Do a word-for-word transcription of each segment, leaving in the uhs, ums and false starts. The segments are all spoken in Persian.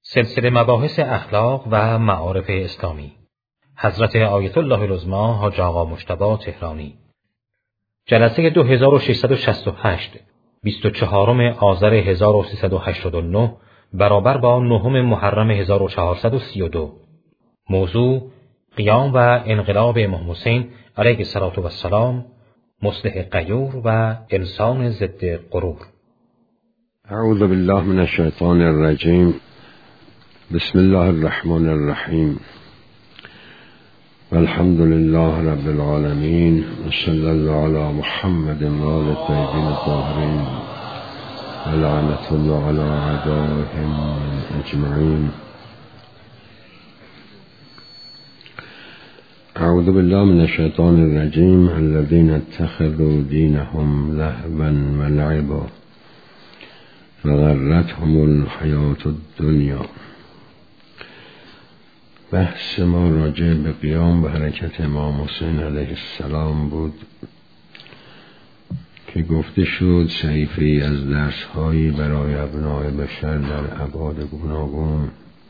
سلسله مباحث اخلاق و معارف اسلامی حضرت آیت الله العظمی حاج آقا مجتبی تهرانی جلسه دو هزار و ششصد و شصت و هشت بیست و چهارم آذر هزار و سیصد و هشتاد و نه برابر با نهم محرم هزار و چهارصد و سی و دو. موضوع قیام و انقلاب امام حسین علیه السلام، مصلح غیور و انسان ضد غرور. اعوذ بالله من الشیطان الرجیم. بسم الله الرحمن الرحیم. والحمد لله رب العالمین و صلی الله علی محمد و آل الطیبین الطاهرین و لعنة الله علی اعدائهم اجمعین. اعوذ بالله من الشیطان الرجیم. الذين اتخذوا دینهم لهوا و لعبا وغرتهم الحیاة الدنیا. بحث ما راجع به قیام و حرکت امام حسین علیه السلام بود که گفته شد صحیفه‌ای از درس‌هایی برای ابناء بشر در ابعاد گوناگون،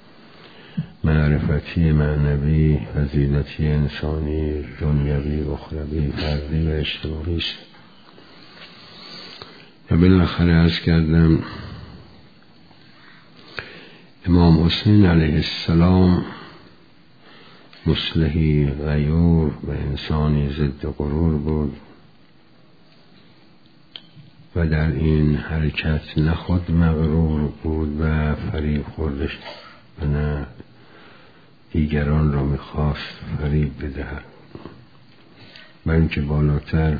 معرفتی معنوی، فضیلتی انسانی، دنیوی، اخروی، فردی و اجتماعی است. و بالاخره عرض کردم امام حسین علیه السلام مصلحی غیور و انسانی ضد غرور بود و در این حرکت نه خود مغرور بود و فریب خوردش و نه دیگران را میخواست فریب بدهد، بلکه بالاتر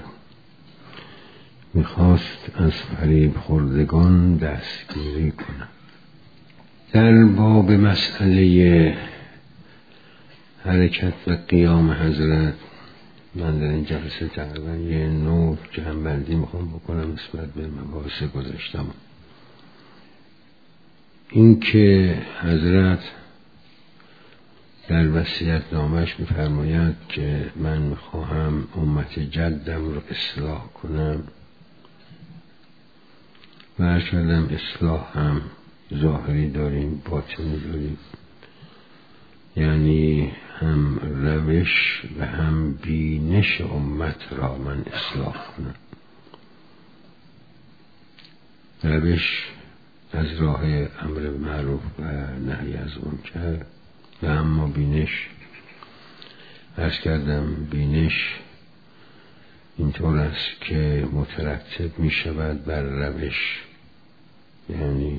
میخواست از فریب خوردگان دستگیری کند. در باب مسئله حرکت و قیام حضرت من در این جلسه تقریبا یه نوع جمع‌بندی میخوام بکنم نسبت به مباحث گذاشتم. این که حضرت در وصیت‌نامه‌اش می‌فرماید که من میخواهم امت جدم رو اصلاح کنم و ارشدم اصلاح هم ظاهری داریم، باطنی داریم، یعنی هم روش و هم بینش امت را من اصلاح کنم. روش از راه امر معروف و نهی از منکر و اما بینش، عرض کردم بینش اینطور است که مترتب می شود بر روش، یعنی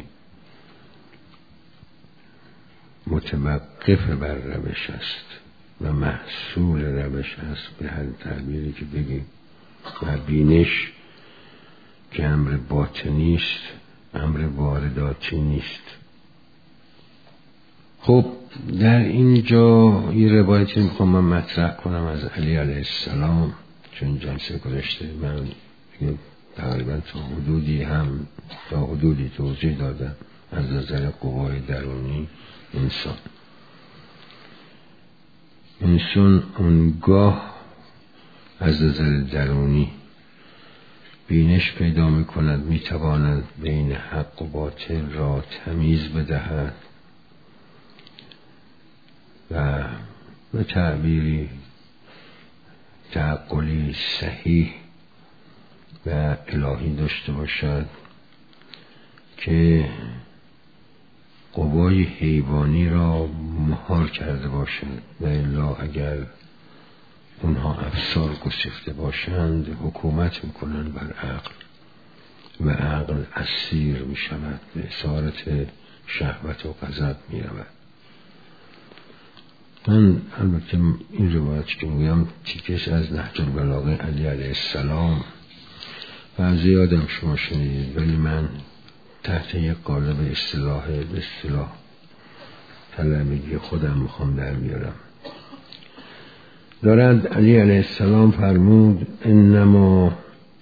متوقف بر روش است و محصول روش است به هر تعبیری که بگیم. و بینش که امر باطنی است، امر وارداتی نیست. خب در اینجا یه روایتی میخوام من مطرح کنم از علی علیه السلام، چون جلسه گذشته من تقریبا تا حدودی هم تا حدودی توضیح دادم از نظر قوای درونی انسان. انسان اونگاه از نظر درونی بینش پیدا می کند، می تواند بین حق و باطل را تمیز بدهد و به تعبیری تعقلی صحیح و الهی داشته باشد که قوای حیوانی را مهار کرده باشد و الا اگر اونها افسار گسسته باشند حکومت میکنند بر عقل و عقل اسیر میشود، به اسارت شهوت و غضب میرود. من البته این روایت که میگم تیکش از نهج البلاغه علی علیه السلام و زیادم شما شنیدید، ولی من تحت یک قالب اصطلاح به اصطلاح طلبگی خودم میخوام در بیارم. دارد علی علیه السلام فرمود انما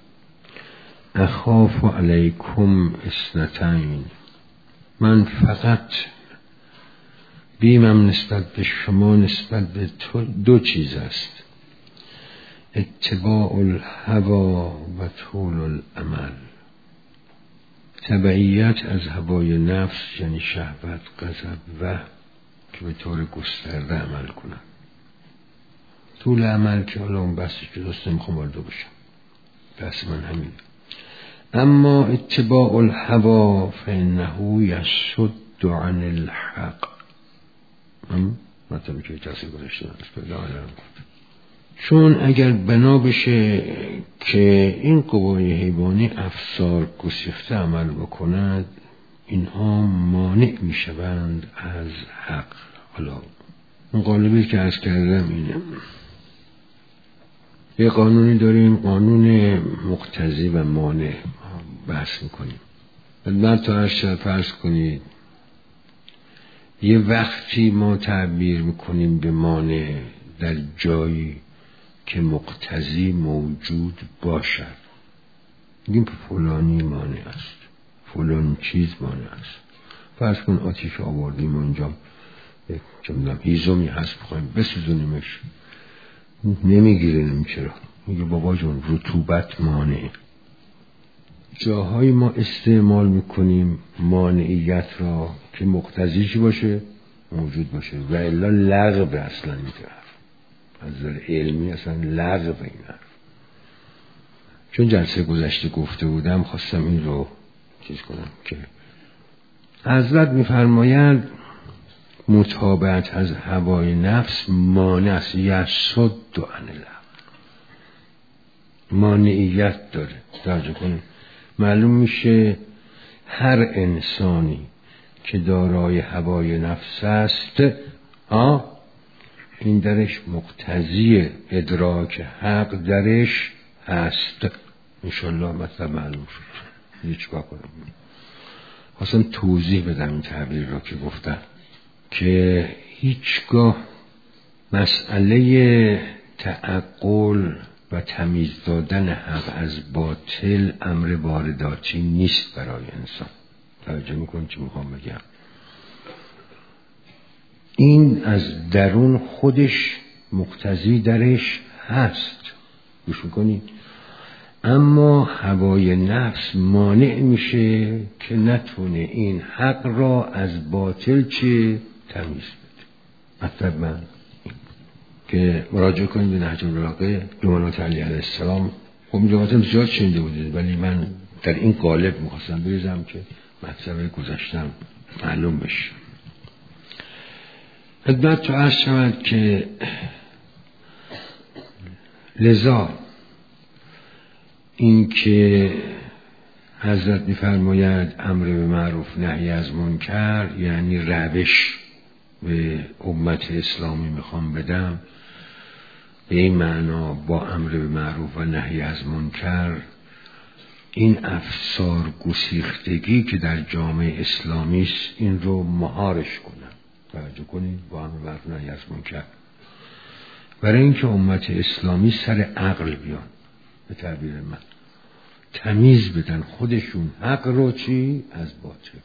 اخاف علیکم اثنتین، من فقط بیمم نسبت به شما نسبت به تو دو چیز است: اتباع الهوا و طول الامل. تبعیت از هوای نفس یعنی شهوت، غضب و که به طور گسترده عمل کنن. طول عمل که حالا اون بحثی که دوست نمیخوام وارد بشم، بحث من همین. اما اتباع الهوا فانه یصد عن الحق. هم مطلبی که کسی گذاشته است چون اگر بنا بشه که این قوای حیوانی افسار گسیخته عمل بکند، اینها مانع میشوند از حق. حالا اون قالبی که عرض کردم اینه. یه قانونی داریم، قانون مقتضی و مانع بحث میکنیم. بعد تا هر شد فرض کنید یه وقتی ما تعبیر میکنیم به مانع در جایی که مقتضی موجود باشد، میگیم فلانی مانع است، فلان چیز مانع است. فرض کن آتیش آوردیم اونجا، چه میدونم هیزمی هست بخوایم بسوزونیمش، نمیگیره. نمی چرا؟ میگه بابا جون رطوبت مانع. جاهای ما استعمال میکنیم مانعیت را که مقتضیش باشه، موجود باشه، و الا لغو اصلا این طرف از نظر علمی اصلا لغو این حرف. چون جلسه گذشته گفته بودم خواستم این رو چیز کنم که حضرت میفرمایند متابعت از هوای نفس مانع است، یصد عن الحق، مانعیت داره. توجه کنید، معلوم میشه هر انسانی که دارای هوای نفس است ها این درش مقتضی ادراک حق درش هست. انشالله مطلب معلوم شد. یه چیکار کنم؟ خواستم توضیح بدم این تعبیر را که گفتم که هیچگاه مسئله تعقل و تمیز دادن حق از باطل امر وارداتی نیست برای انسان. توجه میکنید چی میخوام بگم؟ این از درون خودش مقتضی درش هست، گوش میکنید؟ اما هوای نفس مانع میشه که نتونه این حق را از باطل چه تمیز بده. مطلب من که مراجعه کنید به نهج البلاغه جملات علی علیه السلام. خب این جملات زیاد شنیده بودید ولی من در این قالب میخواستم بریزم که مطلب گذاشتم معلوم بشه. خدمت تو عرض شود که لذا این که حضرت می‌فرماید امر به معروف نهی از منکر، یعنی روش به امت اسلامی میخوام بدم به این معنا با امر به معروف و نهی از منکر این افسار گسیختگی که در جامعه اسلامی است این رو مهارش کنم. توجه کنید، با امر به معروف نهی از منکر برای اینکه امت اسلامی سر عقل بیان، به تعبیر من تمیز بدن خودشون حق رو چی از باطل.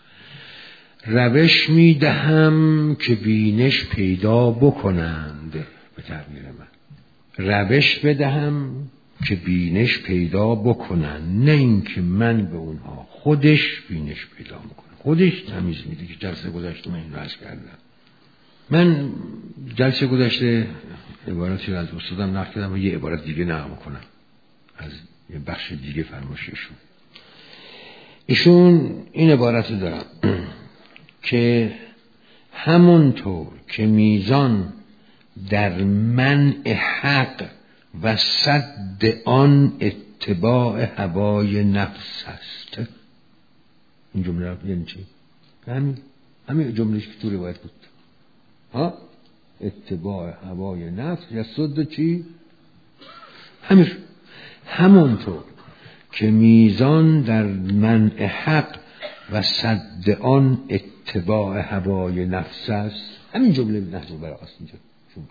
روش میدهم که بینش پیدا بکنند، به تعبیر من روش بدهم که بینش پیدا بکنند، نه اینکه من به اونها. خودش بینش پیدا میکنه، خودش تمیز میده. که جلسه گذشته من این رو عرض کردم. من جلسه گذشته عبارتی از استادم نقل کردم و یه عبارت دیگه نقل میکنم از یه بخش دیگه فرمایششون. ایشون این عبارت دارم که همونطور که میزان در منع حق و صد آن اتباع هوای نفس است. این جمله یعنی چی؟ همین همین جملهش که تو روایت بود ها، اتباع هوای نفس یا صد چی؟ همین همونطور که میزان در منع حق و صد آن اتباع هوای نفس است. همین جمله نهج البلاغه است اینجا.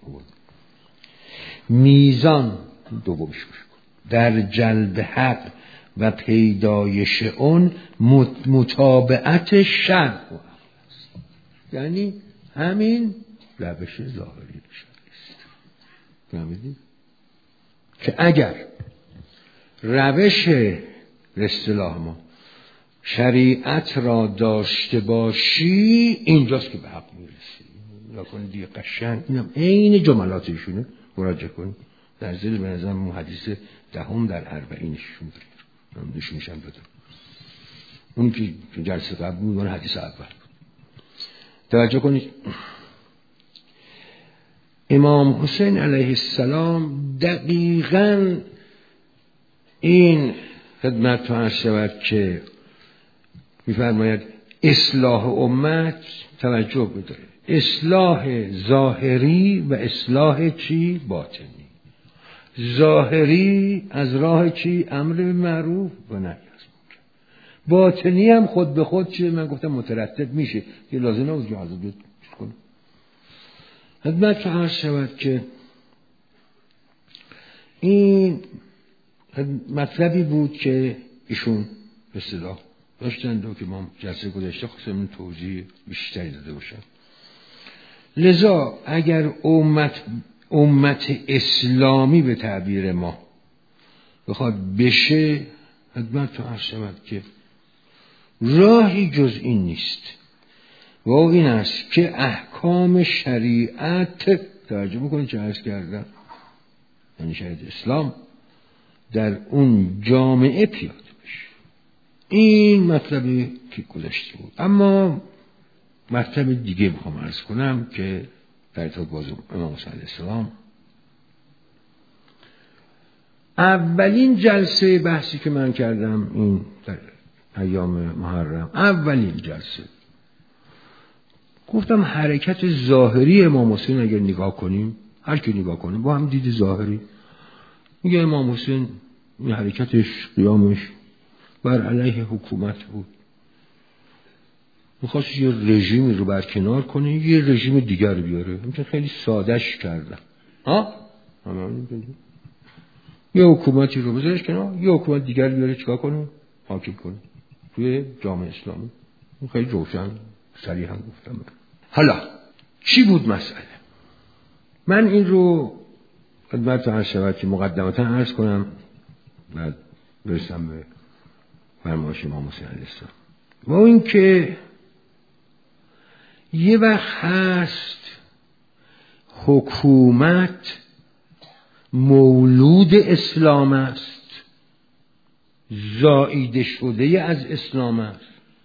میزان دومش در جلب حق و پیدایش اون متابعت شرع است، یعنی همین روش ظاهری است. فهمیدید که اگر روش اصطلاح ما شریعت را داشته باشی اینجاست که به حق میرسی. نکن دیگه قشنگ اینم عین جملات ایشونه مراجعه کن در ذیل به نظرم اون حدیث دهم در اربعینشون برید نشونشم بدم. اون که جلسه قبل بود اون حدیث اول بود. توجه کنید امام حسین علیه السلام دقیقاً این خدمت تو عرض شود که می‌فرماید اصلاح امت توجه بداره، اصلاح ظاهری و اصلاح چی؟ باطنی. ظاهری از راه چی؟ امر معروف و نهی از منکر. باطنی هم خود به خود چیه؟ من گفتم مترتب میشه که لازم نبود که حاضر بیاد کنه. خدمت تو عرض شود که این مطلبی بود که ایشون به اصطلاح داشتن دو که ما جلسه گذشته خواستم توضیح بیشتری داده باشم. لذا اگر امت امت اسلامی به تعبیر ما بخواد بشه، خدمت تو عرض شود که راهی جز این نیست و این است که احکام شریعت توجه بکنید چه عرض کردم، یعنی شریعت اسلام در اون جامعه پیاده بشه. این مطلبی که گذشته بود. اما مطلب دیگه میخوام عرض کنم که در ارتباط باز امام حسین علیه السلام اولین جلسه بحثی که من کردم این در ایام محرم، اولین جلسه گفتم حرکت ظاهری امام حسین اگر نگاه کنیم، هر کی نگاه کنیم با هم دید ظاهری میگه امام حسین این حرکتش قیامش بر علیه حکومت بود، میخواست یه رژیمی رو برکنار کنه یه رژیم دیگر بیاره. همچنین خیلی سادهش کردم ها یه حکومتی رو بذارش کنار یه حکومت دیگر بیاره چیکار کنه؟ حاکم کنه توی جامعه اسلامی. خیلی روشن صریحا گفتم. حالا چی بود مسئله؟ من این رو خدمت عرض شود که مقدمتا عرض کنم بعد برسم به فرمایش امام حسین علیه السلام. و این که یه وقت هست حکومت مولود اسلام است، زاییده شده از اسلام است.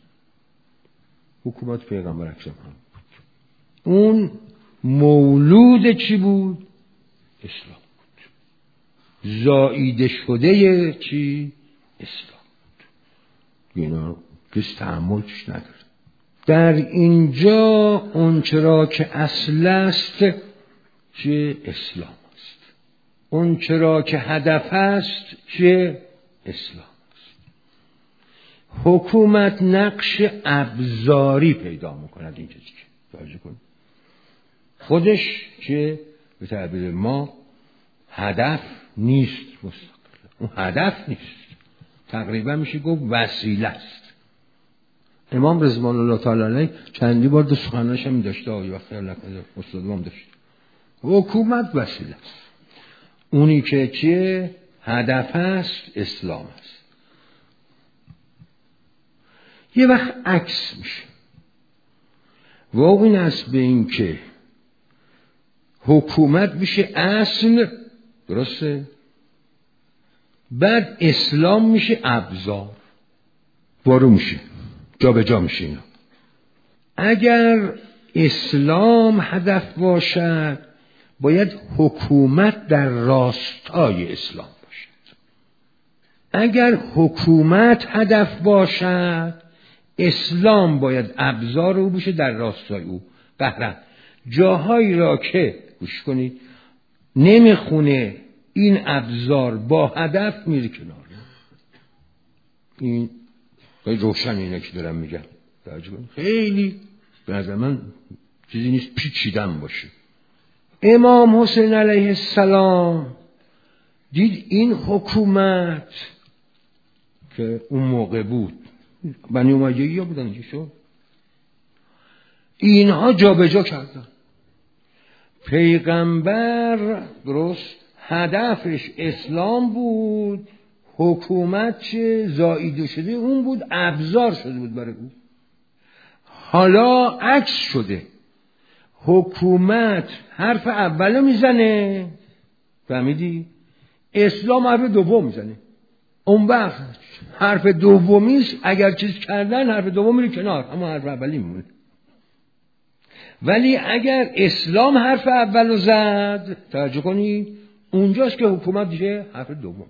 حکومت پیغمبر اکرم هم بود. اون مولود چی بود؟ اسلام بود. زاییده شده چی؟ اسلام بود. اینا کسی تحملش نداره. در اینجا اون چرا که اصل است چه اسلام است، اون چرا که هدف است چه اسلام است. حکومت نقش ابزاری پیدا میکند این چیزی که توجه کنید خودش که به تعبیر ما هدف نیست، مستقل اون هدف نیست، تقریبا میشه گفت وسیله است. امام رضوان الله تعالی علیه چندی بار دو سخنانش هم داشته آقای وقتی نکنه استاد هم داشت. حکومت وسیله است، اونی که چیه هدف است اسلام است. یه وقت عکس میشه و این است به این که حکومت میشه اصل، درسته؟ بعد اسلام میشه ابزار، وارو میشه جا به جا میشه. اینا اگر اسلام هدف باشد باید حکومت در راستای اسلام باشد. اگر حکومت هدف باشد اسلام باید ابزار او بشه در راستای او. قهرن جاهایی را که گوش کنید نمیخونه این ابزار با هدف میره کنار. این خیلی روشن اینه که دارم میگم، خیلی به نظر من چیزی نیست پیچیدن باشه. امام حسین علیه السلام دید این حکومت که اون موقع بود بنی امیه ها بودن دیگه شد، اینها جا به جا کردن. پیغمبر درست هدفش اسلام بود، حکومت چه زاییده شده اون بود، ابزار شده بود برای اون. حالا عکس شده، حکومت حرف اولو میزنه، فهمیدی؟ اسلام حرف دوم میزنه. اون وقت حرف دومیش اگر چیز کردن حرف دوم میره کنار، اما حرف اولی میمونه. ولی اگر اسلام حرف اولو زد، توجه کنید، اونجاست که حکومت دیگه حرف دوم.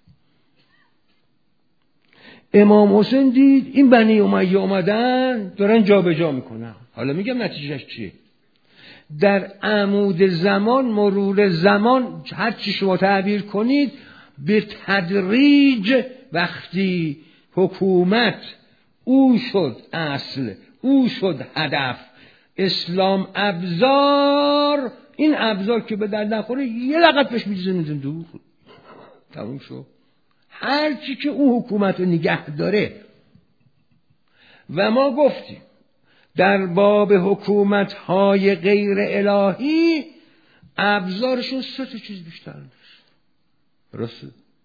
امام حسین دید این بنی امیه اومدن دارن جا به جا میکنن. حالا میگم نتیجهش چیه؟ در عمود زمان، مرور زمان، هر چی شما تعبیر کنید، به تدریج وقتی حکومت او شد اصل، او شد هدف، اسلام ابزار، این ابزار که به درد نخوره یه لغت بهش می‌زنید دور، تموم شد. هر چی که او حکومت رو نگه داره. و ما گفتیم در باب حکومت های غیر الهی ابزارشون سه تا چیز بیشتر نیست. درسته؟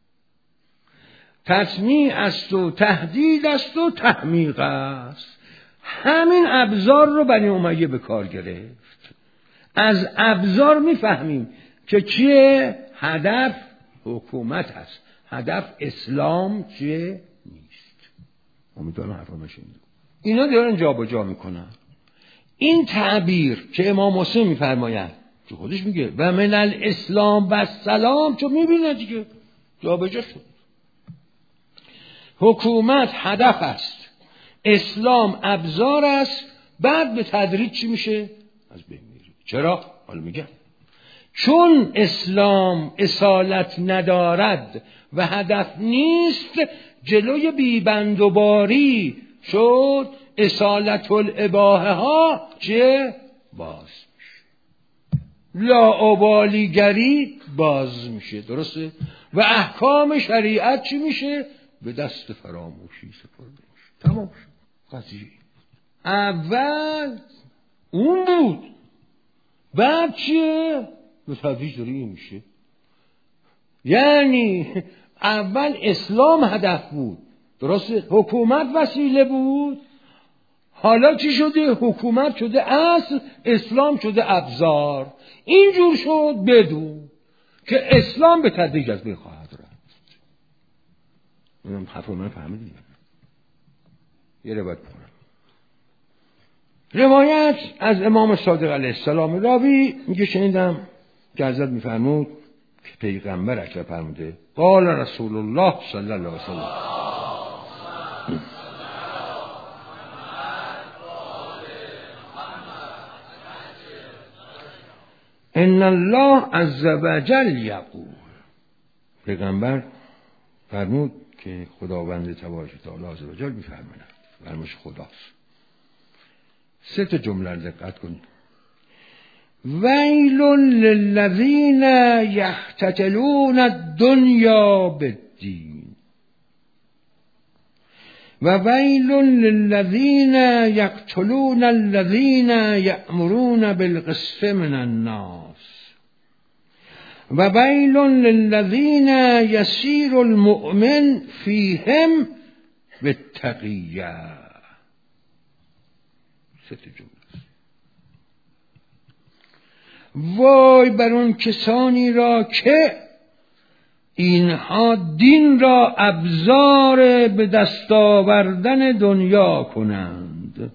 تسمیع است و تهدید است و تحمیق است. همین ابزار رو بنی امیه به کار گرفت. از ابزار میفهمیم که چیه هدف حکومت هست، هدف اسلام چیه نیست. امیدوارم حرفم شنیدید. اینا دارن جا به جا میکنن. این تعبیر که امام حسین میفرماید، که خودش میگه و من الاسلام و السلام، چون میبینه دیگه جا به جا شد. حکومت هدف است، اسلام ابزار است، بعد به تدریج چی میشه؟ از بین میره. چرا؟ حالا میگم چون اسلام اصالت ندارد و هدف نیست، جلوی بیبندوباری شد، اصالت الاباحه ها چه؟ باز میشه، لاابالیگری باز میشه. درسته؟ و احکام شریعت چی میشه؟ به دست فراموشی سپرده میشه. تمام شد قضیه. اول اون بود، بعد چیه؟ به تدریج داره این میشه. یعنی اول اسلام هدف بود، درسته؟ حکومت وسیله بود. حالا چی شده؟ حکومت شده اصل، اسلام شده ابزار. اینجور شد بدون که اسلام به تدریج از بین خواهد رفت. اینم حرف من فهمیدید؟ یه روایت بخونم. روایت از امام صادق علیه السلام، راوی میگه شنیدم که حضرت میفرمود که پیغمبر اکرم فرموده قال رسول الله صلی الله علیه وسلم ان الله عز وجل یقول، پیغمبر فرمود که خداوند تبارک و تعالی عز وجل میفرماید، فرمایش خداست. سه تا جمله رو دقت کنید. ویل للذین یختتلون الدنیا بالدین و ویل للذین یقتلون الذین یأمرون بالقسط من الناس و ویل للذین یسیر المؤمن فیهم بالتقیه. سه جمله. وای بر اون کسانی را که اینها دین را ابزار به دست آوردن دنیا کنند.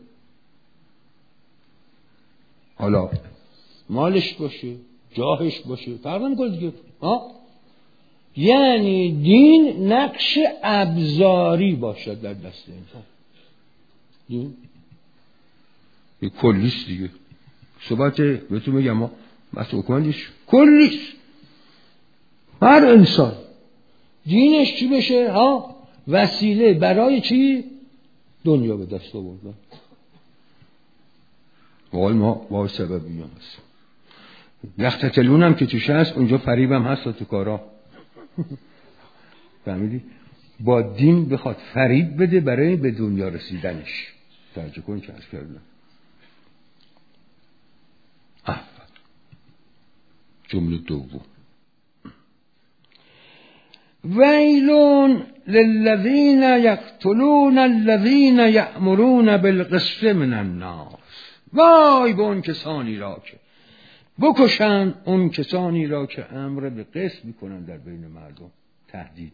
حالا مالش باشه، جاهش باشه، فرق نمی‌کنه دیگه. ها؟ یعنی دین نقش ابزاری باشد در دست انسان. دین یه کلیست دیگه. صحبت بهتون میگم ما بس حکومتش کلیست. هر انسان دینش چی بشه؟ ها؟ وسیله برای چی؟ دنیا به دست آوردن. وای ما با سبب میام هست. یختتلون هم که توش هست، اونجا فریب هم هست تو کارا. فهمیدی؟ با دین بخواد فریب بده برای به دنیا رسیدنش. توجه کن که از کردن. جمله دوم، ویلون للذین یقتلون الذین یأمرون بالقسط من الناس، وای به اون کسانی را که بکشن اون کسانی را که امر به قسط میکنن در بین مردم. تهدید.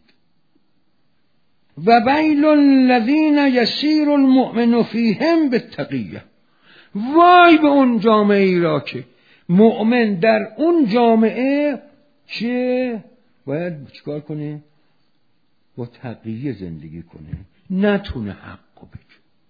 و ویل الذین یسیر المؤمن فیهم بالتقیه، وای به اون جامعه ای را که مؤمن در اون جامعه چه باید چیکار کنه؟ با تقیه زندگی کنه، نتونه حقو بگه.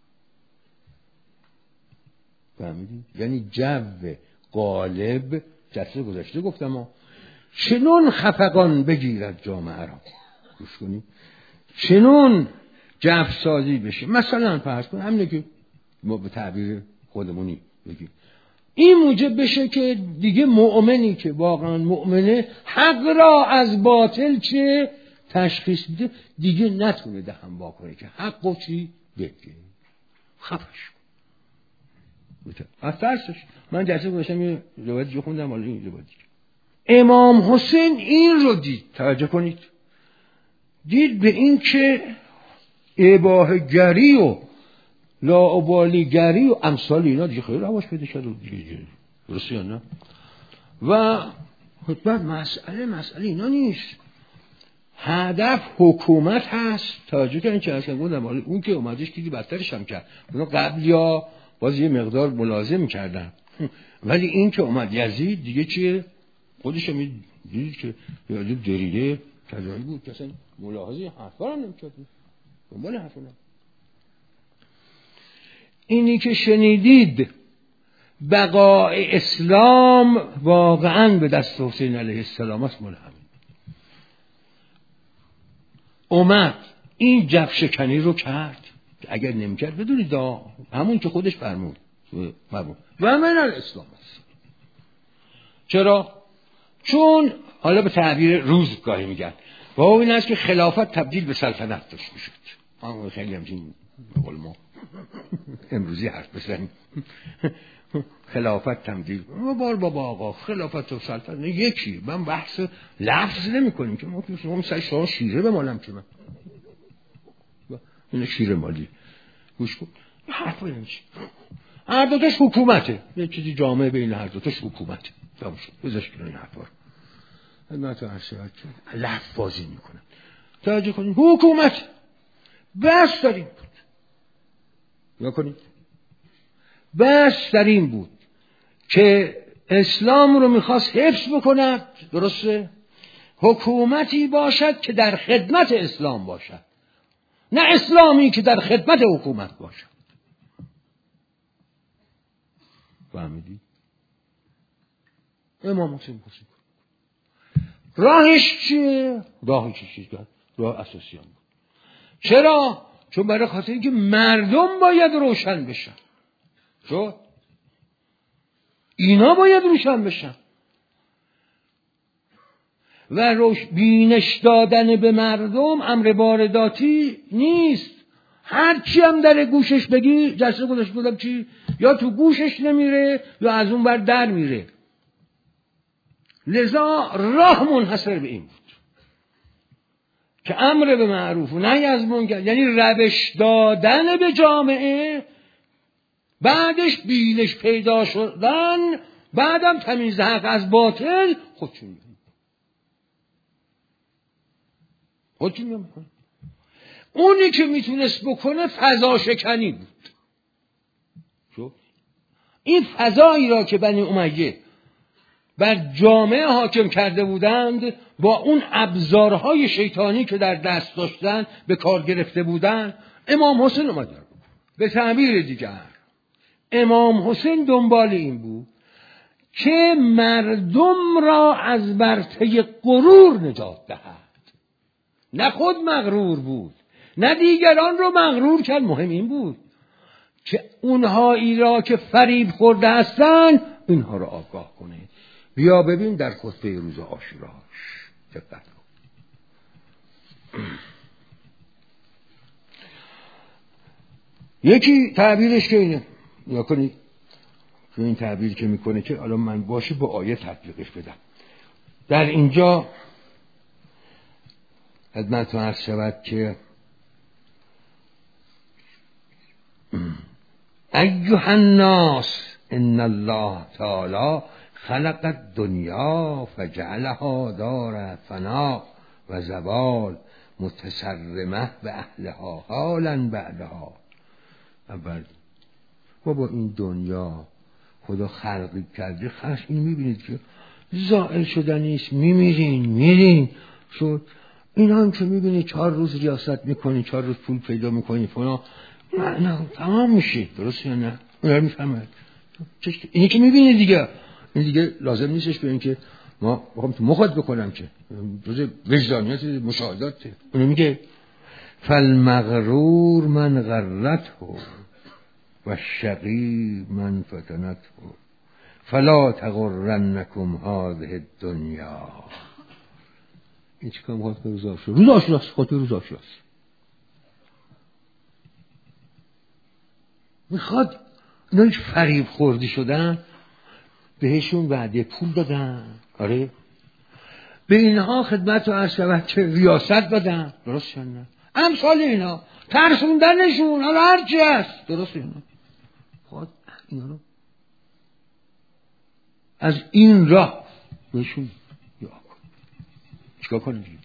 فهمیدی؟ یعنی جو غالب جلسه گذشته گفتم ها چنون خفقان بگیرد جامعه را، گوش کنی، چنون جو سازی بشه. مثلا فرض کن همینه که ما به تعبیر خودمونی بگیم، این موجب بشه که دیگه مؤمنی که واقعا مؤمنه حق را از باطل چه تشخیص میده، دیگه نتونه دهن واکنه که حق و چی بگه، خفش از ترسش. من جلسه گذاشتم یه روایت جو خوندم، حالا این روایت امام حسین این رو دید، توجه کنید، دید به این که اباحه گری و لاابالی گری و امثال اینا دیگه خیلی رواج پیدا شد و دیگه درسته یا نه؟ و خطبت مسئله مسئله اینا نیست، هدف حکومت هست. توجه کنید چه اصلا گفتم، اون که اومدش دیدی بدترش هم کرد، اونا قبل یا باز یه مقدار ملازم کردن، ولی این که اومد یزید دیگه چیه؟ خودش هم دید که یزید دریده کجایی بود که اصلا ملاحظه حرفا هم نمی‌کرد، دنبال حرفا نم. اینی که شنیدید بقای اسلام واقعا به دست حسین علیه السلام است، مال همین اومد این جف شکنی رو کرد. اگر نمی‌کرد بدونید همون که خودش فرمود فرمود و من الاسلام است. چرا؟ چون حالا به تعبیر روزگاهی میگن و این است که خلافت تبدیل به سلطنت داشت میشد. آن خیلی همچین به قول ما امروزی حرف بزنیم، خلافت تبدیل و بار بابا آقا خلافت و سلطنت یکی. من بحث لفظ نمی کنیم که ما شما مثلا شما شیره به مالم که من این شیره مالی گوش کن حرف نمیشه. هر دوتاش حکومته، یه چیزی جامعه بین هر دوتاش حکومته. تمام شد. بذارش کنن این حرفا رو. من تو هر شب لفظ بازی میکنم. توجه کنید حکومت بس در این بود. یا کنید بس در این بود که اسلام رو میخواست حفظ بکند. درسته؟ حکومتی باشد که در خدمت اسلام باشد، نه اسلامی که در خدمت حکومت باشد. فهمیدی؟ امام حسین حسین راهش چیه؟ راهش چیه؟ راه اساسی هم بود. چرا؟ چون برای خاطر اینکه مردم باید روشن بشن. چون اینا باید روشن بشن و روش بینش دادن به مردم امر وارداتی نیست. هر چی هم در گوشش بگی، جلسه گذاشته بودم چی؟ یا تو گوشش نمیره یا از اون بر در میره. لذا راه منحصر به این بود که امر به معروف و نهی از منکر، یعنی روش دادن به جامعه، بعدش بینش پیدا شدن، بعدم تمیز حق از باطل خودشون میکنن. خودشون میکنن. اونی که میتونست بکنه فضا شکنی بود. شو؟ این فضایی را که بنی امیه بر جامعه حاکم کرده بودند، با اون ابزارهای شیطانی که در دست داشتن به کار گرفته بودند، امام حسین اومد. به تعبیر دیگر امام حسین دنبال این بود که مردم را از ورطه غرور نجات دهد. نه خود مغرور بود، نه دیگران رو مغرور کرد. مهم این بود که اونهایی را که فریب خورده هستند اینها را آگاه کنه. بیا ببین در خطبه روز عاشوراش دقت کن. یکی تعبیرش که اینه، یا کنی که این تعبیر که میکنه که الان من باشه با آیه تطبیقش بدم. در اینجا خدمتتون عرض شود که ایها الناس ان الله تعالی خلق الدنیا فجعلها دار فنا و زوال متسرمه به اهلها حالا بعدها. اول بابا این دنیا خدا خلقی کرده، خرش این میبینید که زائل شدنیست، میمیرین میرین شد. این هم که میبینید چهار روز ریاست میکنی، چهار روز پول پیدا میکنی فنا، نه تمام میشه. درست یا نه؟ اون رو میفهمد. اینی که میبینید دیگه، این دیگه لازم نیستش به این که ما بخوام تو مخاط بکنم که جز وجدانیات مشاهدات. اونو میگه فالمغرور من غرته و الشقی من فتنته فلا تغرنکم هذه الدنیا. این چی کام خواهد که روز آشراس روز آشراس خواهد روز آشراس میخواد اینا فریب خوردی شدن، بهشون وعده پول دادن، آره به اینها خدمت رو عرض شود که ریاست دادن، درست شد نه امثال اینا ترسوندنشون حالا هرچی هست، درست اینا خواهد اینا رو از این راه بهشون یا کن. چیکار کنید؟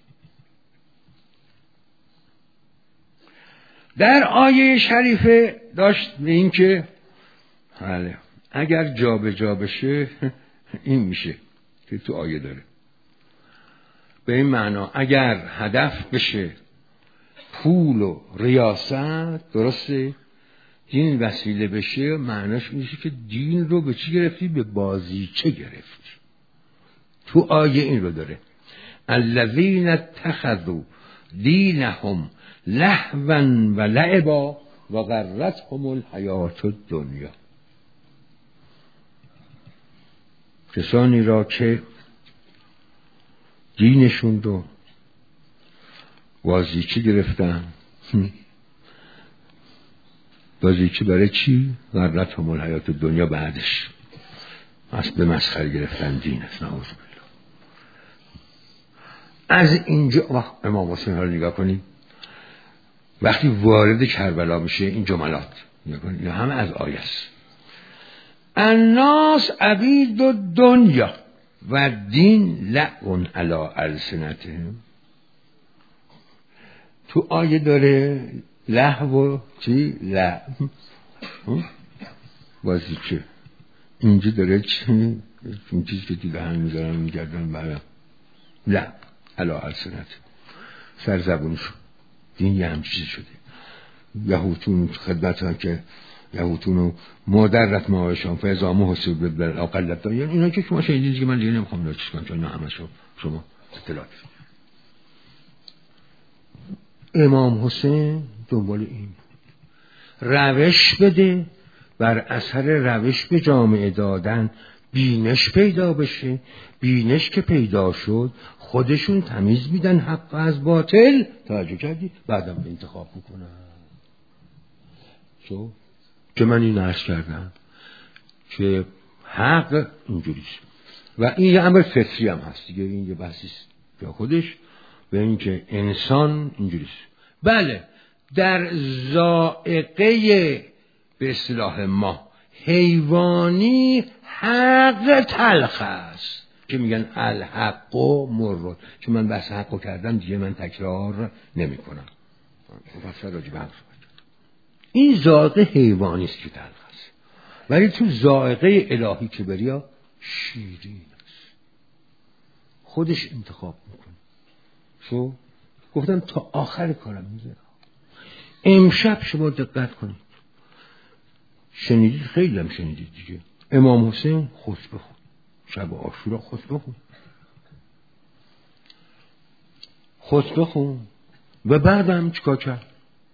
در آیه شریفه داشت به این که بله اگر جا به جا بشه این میشه که تو آیه داره، به این معنا اگر هدف بشه پول و ریاست، درسته، دین وسیله بشه، معناش میشه که دین رو به چی گرفتی؟ به بازیچه گرفتی. تو آیه این رو داره الذین اتخذوا دینهم لهوا و لعبا و غرتهم الحیات الدنیا. کسانی را که دینشون رو بازیچه گرفتن. بازیچه برای چی؟ غرتهم الحیات الدنیا، بعدش از به مسخره گرفتن دین است. نعوذ بالله. از اینجا وقت امام حسین رو نگاه کنید وقتی وارد کربلا میشه این جملات نگاه کنید، اینا همه از آیه است. الناس عبید الدنیا و دین لعب علی السنتهم. تو آیه داره لهو چی؟ لعب بازیچه. اینجا داره چی؟ این چیزی که دیگه هم میذارن میگردن برای لعب علی السنتهم، سر زبونشون دین یه هم چیزی شده. یهودتون خدمت هم که یهودتون و مادرت ماهشان فیضامو حسیب ببر اقلت دارن، اینا که شما شنیدید که من دیگه نمیخوام اینا چیز کنم چون اینا همه شما اطلاعات. امام حسین دنبال این روش بده، بر اثر روش به جامعه دادن بینش پیدا بشه. بینش که پیدا شد خودشون تمیز میدن حق از باطل، توجه کردی؟ بعدم به انتخاب میکنن. شو که من این عرض کردم که حق اینجوریست و این یه امر فطری هم هست دیگه، این یه بحثیست یا خودش به این که انسان اینجوریست. بله در ذائقه به اصطلاح ما حیوانی حق تلخ است که میگن الحق و مرد، که من بحث حق رو کردم دیگه من تکرار نمی کنم. مفصل راجع به حق صحبت. این ذائقه حیوانی است که تلخ است، ولی تو ذائقه الهی که بریا شیرین است، خودش انتخاب میکنه. شو گفتم تا آخر کارم میذارم. امشب شما دقت کنید، شنیدید، خیلی هم شنیدید دیگه، امام حسین خطبه خون، شب عاشورا خطبه خون خطبه خون و بعدم چیکار کرد؟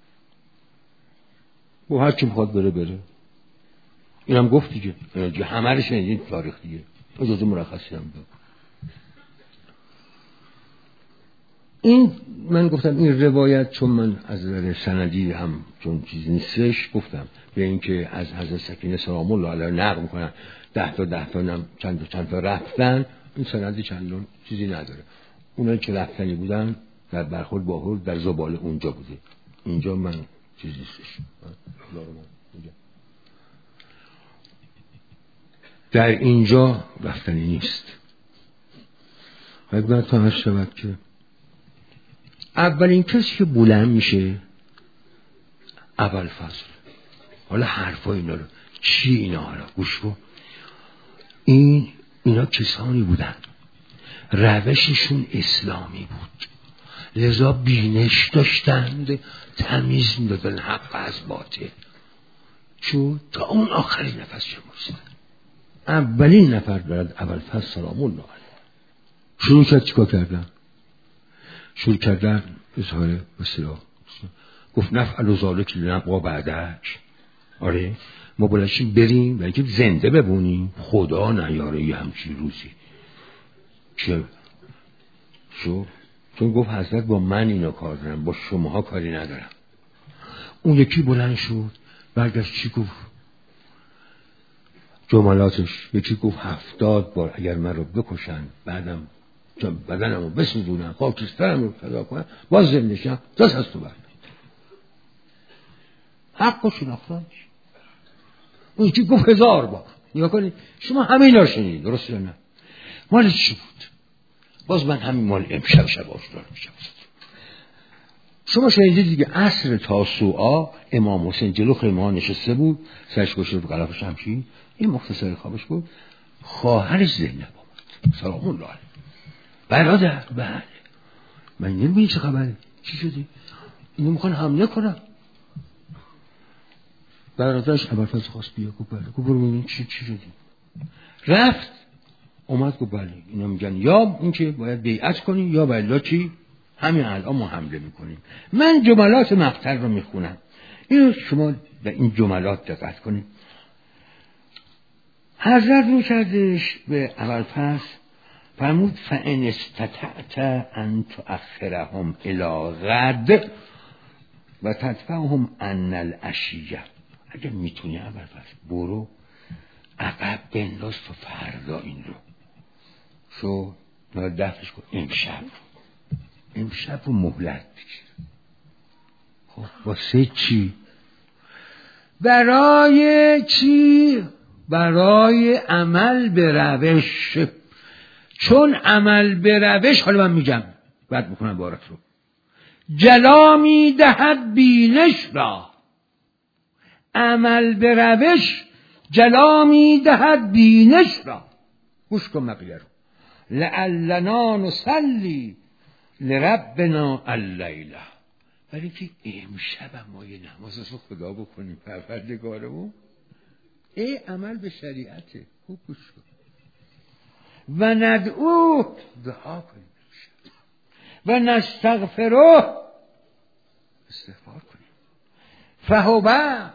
با هر کی میخواد بره بره. اینم گفت دیگه، دیگه همه رو شنیدید تاریخ دیگه، اجازه مرخصی هم داد. این من گفتم این روایت چون من از نظر سندی هم چون چیز نیستش گفتم به این که از حضرت سکینه سلام الله علیها نقل میکنن ده تا ده تا نم چند تا چند تا رفتن، این سندی چندون چیزی نداره. اونایی که رفتنی بودن در برخورد با هول در زباله اونجا بوده. اینجا من چیزی نیستش. در اینجا رفتنی نیست. خدمت تا هر شود که اولین کسی که بلند میشه ابوالفضل. حالا حرفای اینا رو چی اینا حالا گوش کن. این اینا کسانی بودن روششون اسلامی بود، لذا بینش داشتند، تمیز میدادن حق از باطل، چون تا اون آخرین نفس شمرستن. اولین نفر برد ابوالفضل سلام الله علیه شروع کرد چیکار کردن؟ شروع کردن اظهار بسیار گفت نفعل و ذالک لنبقا بعدش. آره ما بلشیم بریم و اینکه زنده ببونیم، خدا نیاره یه همچین روزی. چه؟ شو؟ چون گفت حضرت با من اینا کار دارم، با شماها کاری ندارم. اون یکی بلند شد برگشت چی گفت؟ جملاتش یکی گفت هفتاد بار اگر من رو بکشن بعدم بدنم رو بسوزونن خاکسترم رو فدا کنن باز زنده شم دست از تو بردم. حق و شناختنش. اون یکی گفت هزار بار. نگاه کنید شما همین رو شنید درست یا نه؟ مال چی بود؟ باز من همین مال امشب شب آشکار میشم. شما شنیدید دیگه عصر تاسوعا امام حسین جلو خیمه نشسته بود، سرش گوشه رو غلاف شمشیر، این مختصر خوابش بود. خواهرش زینب آمد سلام الله علیه. برادر بله من نمی‌بینی چه خبره؟ چی شدی؟ اینو میخوان حمله کنن. برادرش ابوالفضل خواست بیا، گفت بله. گفت برو ببین چی چی شدی؟ رفت اومد گفت بله اینا میگن یا این که باید بیعت کنی یا بلا چی همین الان ما حمله میکنیم. من جملات مقتل رو میخونم، اینو شما در این جملات دقت کنید. حضرت رو کردش به ابوالفضل فرمود فان استطعت ان تؤخرهم الی غد و تدفعهم عن العشیه. اگه میتونی ابوالفضل برو عقب بنداز تو فردا این رو شو دفعش کن امشب امشب رو مهلت بگیر. خب واسه چی؟ برای چی؟ برای عمل به روش. چون عمل به روش، حالا من میگم بعد میکنم بارت رو، جلا میدهد بینش را. عمل به روش جلا میدهد بینش را. گوش کن مقیه رو. لعلنا نصلی لربنا اللیله. برای که امشب ما یه نماز رو خدا بکنیم پروردگارمون. ای عمل به شریعته. خوب گوش کن. و ندعو دعا کنیم و نستغفره استغفار کنیم. فهوه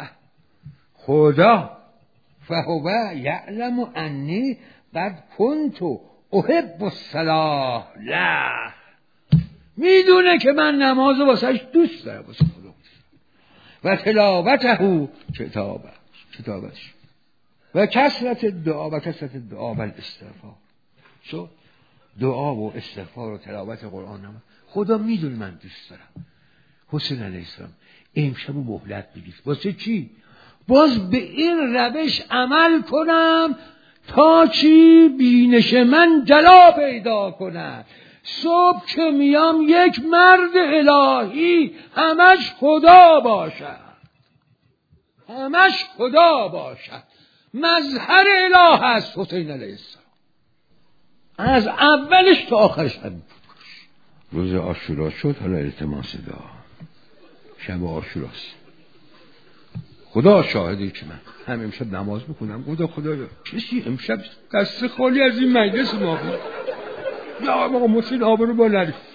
خدا فهوه یعلم انی قد کنت احب الصلاة له. میدونه که من نماز واسش دوست دارم، واسه خدا و تلاوته کتابه کتابش و کثرت دعا و کثرت دعا و استغفار. شو دعا و استغفار و تلاوت قرآن هم خدا میدونه من دوست دارم. حسین علیه السلام امشب و مهلت بگیر. واسه چی؟ باز به این روش عمل کنم تا چی؟ بینش من جلا پیدا کنم. صبح که میام یک مرد الهی همش خدا باشد، همش خدا باشد. مظهر اله است حسین علیه السلام از اولش تا آخرش همین بود. روز عاشورا شد، حالا التماس دعا. شب عاشوراست. خدا شاهدی که من هم امشب نماز بکنم. خدا خدایا کسی امشب دست خالی از این مجلس ما بود. یا آقا مسلم آبرو با نری